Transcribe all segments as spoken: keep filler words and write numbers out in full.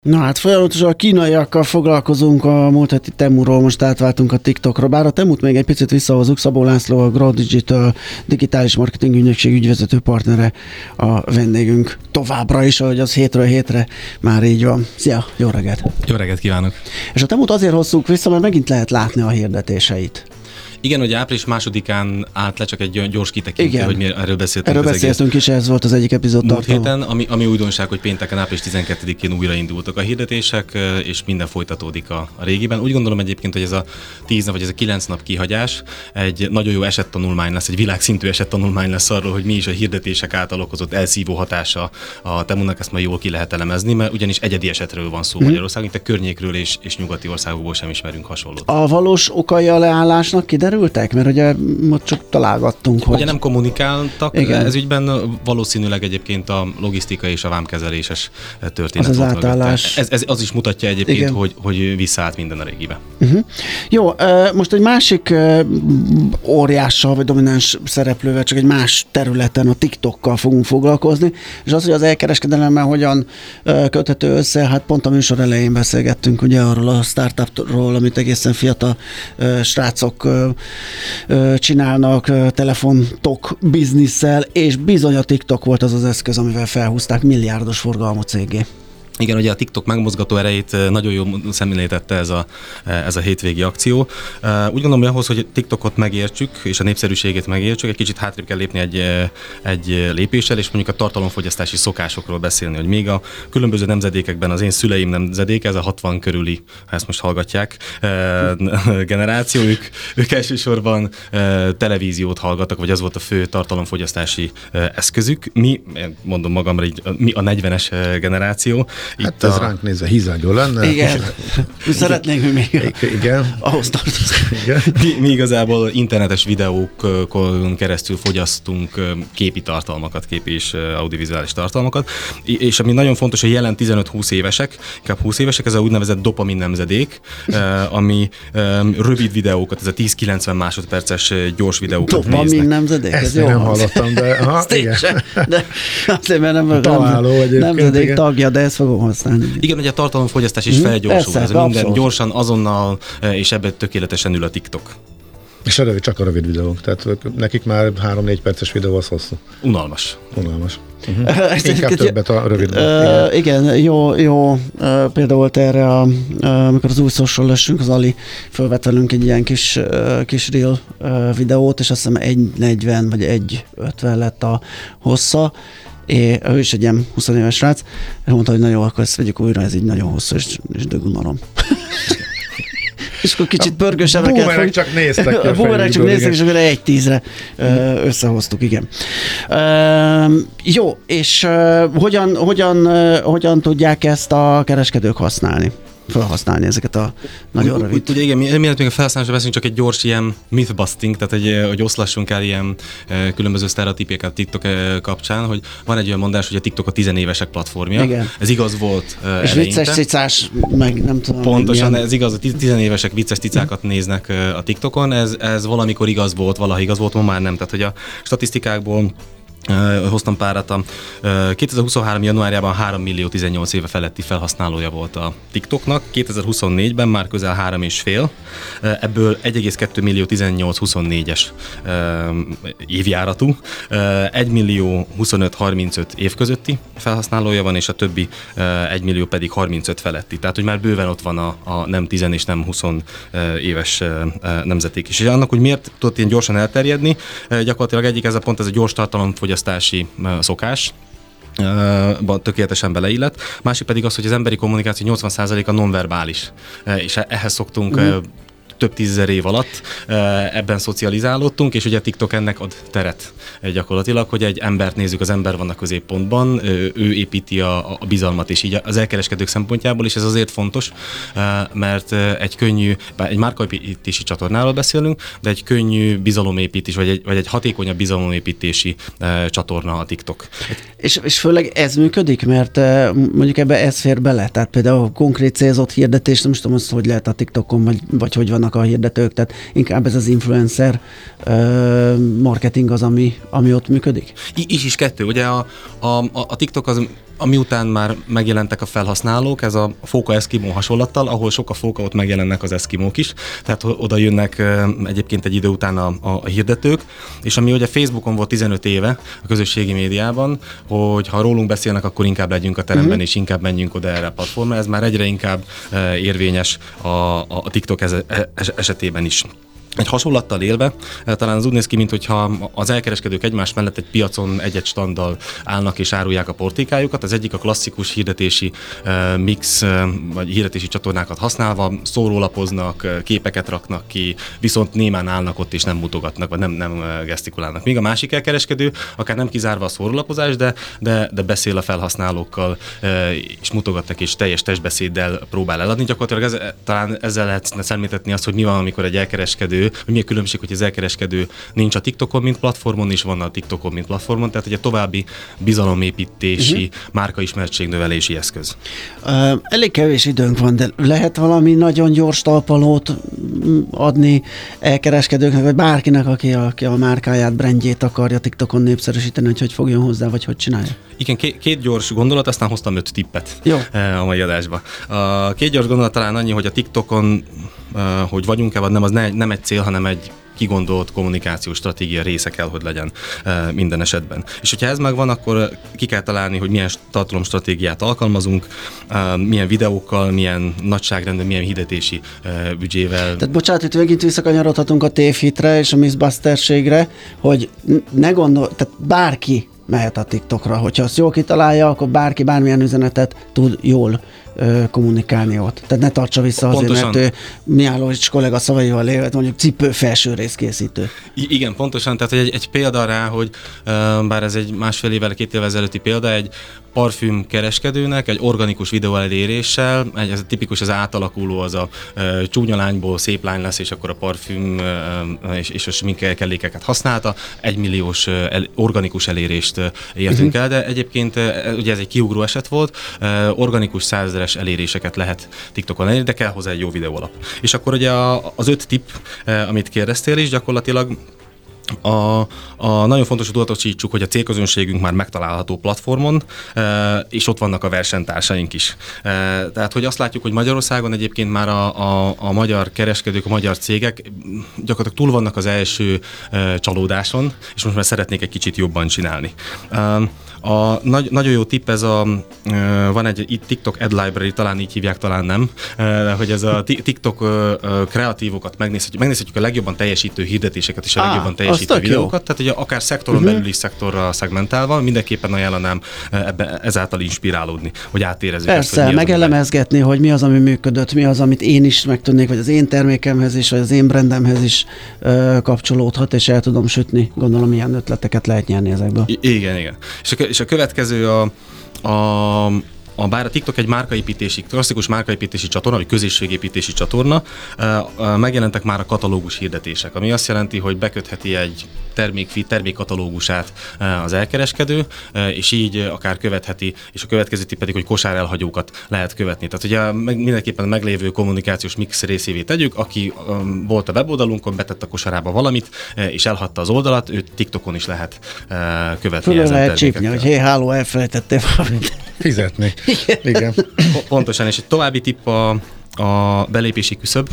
Na hát folyamatosan a kínaiakkal foglalkozunk a múlt heti Temuról, most átváltunk a TikTokra, bár a Temut még egy picit visszahozunk. Szabó László, a Grow Digital digitális marketing ügynökség ügyvezető partnere a vendégünk továbbra is, ahogy az hétről hétre már így van. Szia, jó reggelt! Jó reggelt kívánok! És a Temut azért hozzuk vissza, mert megint lehet látni a hirdetéseit. Igen, hogy április másodikán állt le, csak egy gyors kitekintő, hogy mi erről beszéltünk. Erről beszéltünk is, ez volt az egyik epizód múlt héten, ami, ami újdonság, hogy pénteken április tizenkettedikén újraindultak a hirdetések, és minden folytatódik a, a régiben. Úgy gondolom egyébként, hogy ez a tíz nap, vagy ez a kilenc nap kihagyás egy nagyon jó esettanulmány lesz, egy világszintű esettanulmány lesz arról, hogy mi is a hirdetések által okozott elszívó hatása a Temunak, ezt majd jól ki lehet elemezni, mert ugyanis egyedi esetről van szó hmm. Magyarországon, itt a környékről és, és nyugati országokból sem ismerünk hasonlót. A valós okai a leállásnak kiderül? Derültek? Mert ugye most csak találgattunk, hogy... Ugye nem kommunikáltak, igen. Ez ügyben valószínűleg egyébként a logisztika és a vámkezeléses történet. Az az átállás. Ez, ez az is mutatja egyébként, hogy, hogy visszaállt minden a régibe. Uh-huh. Jó, most egy másik óriással, vagy domináns szereplővel, csak egy más területen, a TikTokkal fogunk foglalkozni, és az, hogy az elkereskedelemmel hogyan köthető össze, hát pont a műsor elején beszélgettünk ugye arról a startupról, amit egészen fiatal srácok csinálnak telefontok bizniszsel, és bizony a TikTok volt az az eszköz, amivel felhúzták milliárdos forgalmú cégé. Igen, ugye a TikTok megmozgató erejét nagyon jól szemléltette ez a, ez a hétvégi akció. Úgy gondolom, hogy ahhoz, hogy a TikTokot megértsük, és a népszerűségét megértsük, egy kicsit hátrébb kell lépni egy, egy lépéssel, és mondjuk a tartalomfogyasztási szokásokról beszélni, hogy még a különböző nemzedékekben az én szüleim nemzedéke, ez a hatvan körüli, ha ezt most hallgatják, generáció, ők, ők elsősorban televíziót hallgattak, vagy az volt a fő tartalomfogyasztási eszközük. Mi, mondom magamra, így, mi a negyvenes generáció. Hát ez a... ránk nézve hízágyó lenne. Igen. Szeretnénk, hogy még igen. ahhoz tartozunk. Mi, mi igazából internetes videókon keresztül fogyasztunk képi tartalmakat, képi és audiovizuális tartalmakat, és ami nagyon fontos, hogy jelen tizenöt-húsz évesek, inkább húsz évesek, ez a úgynevezett dopamin nemzedék, ami rövid videókat, ez a tíz-kilencven másodperces gyors videókat dopamin néznek. Dopamin nemzedék? Ezt én nem hallottam, de aha, igen. De azért, mert nem, találó nemzedék igen. tagja, de ezt fogom használni. Igen, ugye a tartalomfogyasztás is felgyorsul. Ez minden gyorsan, azonnal, és ebben tökéletesen ül a TikTok. És a rövid, csak a rövid videók. Tehát nekik már három-négy perces videó az hosszú. Unalmas. Unalmas. Uh-huh. Inkább többet a rövid. Uh, igen, jó, jó uh, például volt erre, a, uh, amikor az új social lessünk, az Ali fölvett velünk egy ilyen kis, uh, kis reel uh, videót, és azt hiszem egy negyven vagy egy ötven lett a hossza. É, ő is egy ilyen húsz éves srác, és mondta, hogy na jó, akkor ezt vegyük újra, ez így nagyon hosszú, és, és dögunalom. És akkor kicsit pörgősebbek. A boomerek csak néztek. A boomerek csak néztek, és akkor egy tízre összehoztuk, igen. Uh, jó, és uh, hogyan, hogyan, uh, hogyan tudják ezt a kereskedők használni? felhasználni ezeket a nagyon U- rövid. Ugye igen, mielőtt még a felhasználásra beszélünk, csak egy gyors ilyen mythbusting, tehát egy, hogy oszlassunk el ilyen e, különböző sztereotípiákat a TikTok e, kapcsán, hogy van egy olyan mondás, hogy a TikTok a tizenévesek platformja. Igen. Ez igaz volt e, és eleinte. Vicces cicás, meg nem tudom. Pontosan, ez igaz, a tizenévesek vicces cicákat néznek e, a TikTokon, ez, ez valamikor igaz volt, valaha igaz volt, ma már nem. Tehát, hogy a statisztikákból Uh, hoztam párat. A uh, kétezer-huszonhárom januárjában három millió tizennyolc éve feletti felhasználója volt a TikToknak, kétezer-huszonnégyben már közel három és fél, uh, ebből egy egész kettő millió tizennyolc huszonnégyes uh, évjáratú, uh, egy millió huszonöt harmincöt év közötti felhasználója van, és a többi uh, egy millió pedig harmincöt feletti. Tehát, hogy már bőven ott van a, a nem tíz és nem húsz uh, éves uh, nemzeték is. És annak, hogy miért tudott ilyen gyorsan elterjedni, uh, gyakorlatilag egyik ez a pont, ez a gyors tartalomfogyasztás szokás, tökéletesen beleillett. Másik pedig az, hogy az emberi kommunikáció nyolcvan százaléka nonverbális, és ehhez szoktunk mm. több tízezer év alatt ebben szocializálódtunk, és ugye a TikTok ennek ad teret gyakorlatilag, hogy egy embert nézzük, az ember van a középpontban, ő építi a, a bizalmat, és így az elkereskedők szempontjából is ez azért fontos, mert egy könnyű, egy márkaépítési csatornáról beszélünk, de egy könnyű bizalomépítés, vagy egy, vagy egy hatékonyabb bizalomépítési csatorna a TikTok. És, és főleg ez működik, mert mondjuk ebbe ez fér bele, tehát például a konkrét célzott hirdetés, nem is tudom, hogy lehet a TikTokon, vagy, vagy hogy vannak a hirdetők, tehát inkább ez az influencer uh, marketing az, ami, ami ott működik? I- is is kettő. Ugye a, a, a TikTok az ami után már megjelentek a felhasználók, ez a Fóka Eszkimó hasonlattal, ahol sok a fóka, ott megjelennek az eszkimók is, tehát oda jönnek egyébként egy idő után a, a hirdetők, és ami ugye Facebookon volt tizenöt éve a közösségi médiában, hogy ha rólunk beszélnek, akkor inkább legyünk a teremben, mm-hmm. és inkább menjünk oda erre a platformra, ez már egyre inkább érvényes a, a TikTok esetében is. Egy hasonlattal élve, talán az úgy néz ki, mintha az elkereskedők egymás mellett egy piacon egy-egy standdal állnak és árulják a portékájukat. Az egyik a klasszikus hirdetési uh, mix, uh, vagy hirdetési csatornákat használva szórólapoznak, uh, képeket raknak ki, viszont némán állnak ott és nem mutogatnak, vagy nem, nem uh, gesztikulálnak. Míg a másik elkereskedő, akár nem kizárva a szórólapozást, de, de, de beszél a felhasználókkal, uh, és mutogatnak, és teljes testbeszéddel próbál eladni. Gyakorlatilag ez, talán ezzel lehet szemléltetni azt, hogy mi van, amikor egy elkereskedő, hogy mi a különbség, hogy az elkereskedő nincs a TikTokon, mint platformon, és van a TikTokon, mint platformon, tehát egy további bizalomépítési, uh-huh. márkaismertségnövelési eszköz. Uh, elég kevés időnk van, de lehet valami nagyon gyors talpalót adni elkereskedőknek, vagy bárkinek, aki a, aki a márkáját, brandjét akarja TikTokon népszerűsíteni, hogy hogy fogjon hozzá, vagy hogy csinálja? Igen, két, két gyors gondolat, aztán hoztam öt tippet Jó. a mai adásba. A két gyors gondolat talán annyi, hogy a TikTokon, hogy vagyunk-e, vagy nem, az ne, nem egy cél, hanem egy kigondolt kommunikációs stratégia része kell, hogy legyen e, minden esetben. És hogyha ez megvan, akkor ki kell találni, hogy milyen tartalomstratégiát alkalmazunk, e, milyen videókkal, milyen nagyságrendben, milyen hirdetési e, büdzsével. Tehát bocsánat, itt megint visszakanyarodhatunk a tévhitre és a Mythbusterségre, hogy ne gondol, tehát bárki mehet a TikTokra, hogyha azt jól kitalálja, akkor bárki bármilyen üzenetet tud jól ö, kommunikálni ott. Tehát ne tartsa vissza azért, pontosan. Mert ő Mihálovics kollega szavaival élt, mondjuk cipő felső részkészítő. I- igen, pontosan. Tehát egy, egy példa rá, hogy uh, bár ez egy másfél évvel, két évvel ezelőtti példa, egy parfüm kereskedőnek egy organikus videó eléréssel, egy, ez tipikus az átalakuló, az a uh, csúnya lányból szép lány lesz, és akkor a parfüm uh, és, és a sminkellékeket használta, egymilliós uh, el, organikus elérést uh, értünk uh-huh. el, de egyébként uh, ugye ez egy kiugró eset volt, uh, organikus százezeres eléréseket lehet TikTokon elérni, de kell hozzá egy jó videó alap. És akkor ugye a, az öt tipp, uh, amit kérdeztél is, gyakorlatilag A, a nagyon fontos, hogy tudatosítsuk, hogy a célközönségünk már megtalálható platformon, e, és ott vannak a versenytársaink is. E, tehát, hogy azt látjuk, hogy Magyarországon egyébként már a, a, a magyar kereskedők, a magyar cégek gyakorlatilag túl vannak az első e, csalódáson, és most már szeretnék egy kicsit jobban csinálni. E, A nagy, nagyon jó tipp, ez a, van egy TikTok Ad Library, talán így hívják, talán nem, hogy ez a TikTok kreatívokat megnézhetjük, megnézhetjük a legjobban teljesítő hirdetéseket és a legjobban teljesítő videókat, tehát ugye akár szektoron uh-huh. belül is szektorra szegmentálva, mindenképpen ajánlanám ebbe, ezáltal inspirálódni, hogy átérezzük. Persze, ezt, hogy megelemezgetni, hogy mi az, ami működött, mi az, amit én is meg tudnék, vagy az én termékemhez is, vagy az én brandemhez is ö, kapcsolódhat, és el tudom sütni. Gondolom, ilyen ötleteket lehet nyerni ezekből. I- igen, igen. És a, és a következő a, a A, bár a TikTok egy márkaépítési, klasszikus márkaépítési csatorna, vagy közösségépítési csatorna, megjelentek már a katalógus hirdetések, ami azt jelenti, hogy bekötheti egy termékfeed, termékkatalógusát az elkereskedő, és így akár követheti, és a következő tipp pedig, hogy kosárelhagyókat lehet követni. Tehát ugye mindenképpen a meglévő kommunikációs mix részévé tegyük, aki volt a weboldalunkon, betett a kosarába valamit, és elhagyta az oldalat, őt TikTokon is lehet követni. Föl lehet csípni, hogy hé, háló, elfelejtettél valamit. Fizetni. Igen. Igen. Pontosan, és egy további tipp a, a belépési küszöb.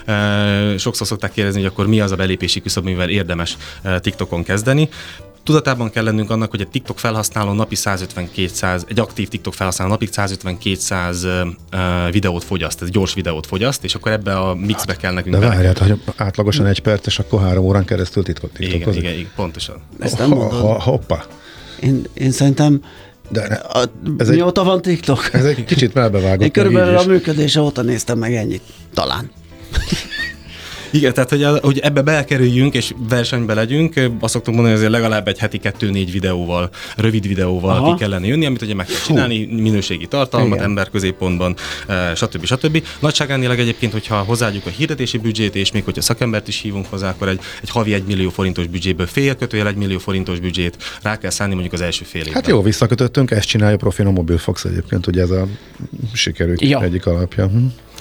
E, sokszor szokták kérdezni, hogy akkor mi az a belépési küszöb, mivel érdemes e, TikTokon kezdeni. Tudatában kell lennünk annak, hogy egy TikTok felhasználó napi százötven-kétszáz, egy aktív TikTok felhasználó napi százötven-kétszáz uh, videót fogyaszt, ez gyors videót fogyaszt, és akkor ebbe a mixbe kell nekünk. De várját, hogy átlagosan egy perc, és akkor három órán keresztül TikTokozni. Igen, igen, igen, pontosan. Ezt nem mondod. Ha, hoppá. Én, én szerintem De ne, a, mióta egy, van TikTok? Ez egy kicsit melbevágott. Én körülbelül a működése óta néztem meg ennyit. Talán. Igen, tehát hogy, a, hogy ebbe belkerüljünk és versenybe legyünk, azt szoktuk mondani, hogy azért legalább egy heti kettő-négy videóval, rövid videóval Aha. ki kellene jönni, amit ugye meg kell csinálni, minőségi tartalmat, Igen. ember középpontban, stb. stb. Nagyságrendileg egyébként, hogyha hozzáadjuk a hirdetési büdzsét, és még hogyha szakembert is hívunk hozzá, akkor egy, egy havi egy millió forintos büdzséből fél kötőjel egy millió forintos büdzsét rá kell szállni mondjuk az első fél évben. Hát jó, visszakötöttünk, ezt csinálja profin a Mobilfox egyébként, ugye ez a sikerük ja. egyik alapja. Hm.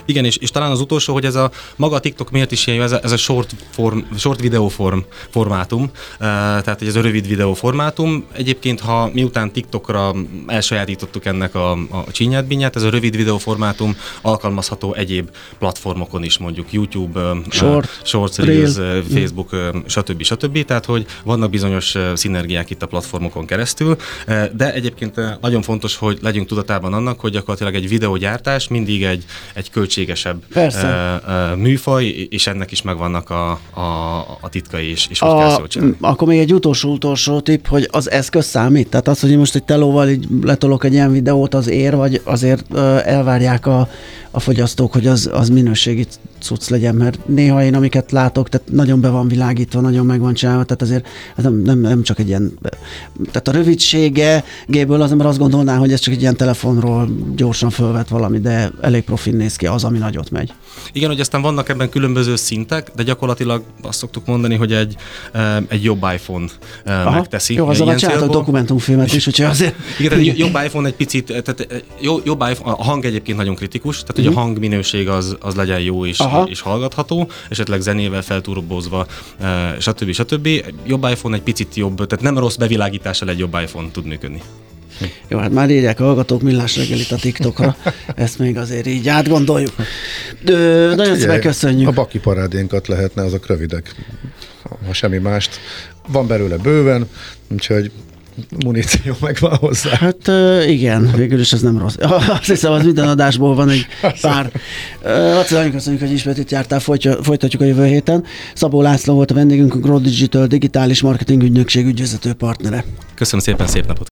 Igen, és, és talán az utolsó, hogy ez a maga a TikTok miért is ilyen, ez a, ez a short, form, short videó form, formátum, uh, tehát ez a rövid videó formátum. Egyébként, ha miután TikTokra elsajátítottuk ennek a, a csínyát, binyát, ez a rövid videó formátum alkalmazható egyéb platformokon is, mondjuk YouTube, Short, uh, Shorts, Reels, Real. Facebook, uh, stb. stb. Tehát, hogy vannak bizonyos uh, szinergiák itt a platformokon keresztül, uh, de egyébként uh, nagyon fontos, hogy legyünk tudatában annak, hogy gyakorlatilag egy videógyártás mindig egy, egy költségesebb uh, uh, műfaj, és ennek is megvannak a, a, a titkai és, és hogy kell szót csinálni. Akkor még egy utolsó-utolsó tipp, hogy az eszköz számít? Tehát az, hogy én most egy telóval így letolok egy ilyen videót, az ér, vagy azért uh, elvárják a, a fogyasztók, hogy az, az minőségi cucc legyen, mert néha én, amiket látok, tehát nagyon be van világítva, nagyon meg van csinálva, tehát azért nem, nem, nem csak egy ilyen, tehát a rövidsége géből az ember azt gondolná, hogy ez csak egy ilyen telefonról gyorsan fölvet valami, de elég profin néz ki az, ami nagyot megy. Igen, hogy aztán vannak ebben különböző szintek, de gyakorlatilag azt szoktuk mondani, hogy egy, egy jobb iPhone Aha, megteszi. Jó, azzal csináltak dokumentumfilmet is, úgyhogy azért... Igen, tehát jobb iPhone egy picit, tehát jobb iPhone, a hang egyébként nagyon kritikus, tehát hogy a hangminőség az, az legyen jó és, és hallgatható, esetleg zenével felturbozva, stb. stb. Jobb iPhone egy picit jobb, tehát nem rossz bevilágítással egy jobb iPhone tud működni. Jó, hát már írják a hallgatók Millás reggelit a TikTokra, ezt még azért így átgondoljuk. Ö, hát nagyon szépen köszönjük. A baki parádénkat lehetne, azok rövidek, ha semmi mást. Van belőle bőven, úgyhogy muníció megvan hozzá. Hát igen, végül is ez nem rossz. Azt hiszem, az minden adásból van egy pár. Laci, nagyon köszönjük, hogy ismét itt jártál, folytatjuk a jövő héten. Szabó László volt a vendégünk, a Grow Digital digitális marketing ügynökség ügyvezető partnere. Köszönöm szépen, szép napot!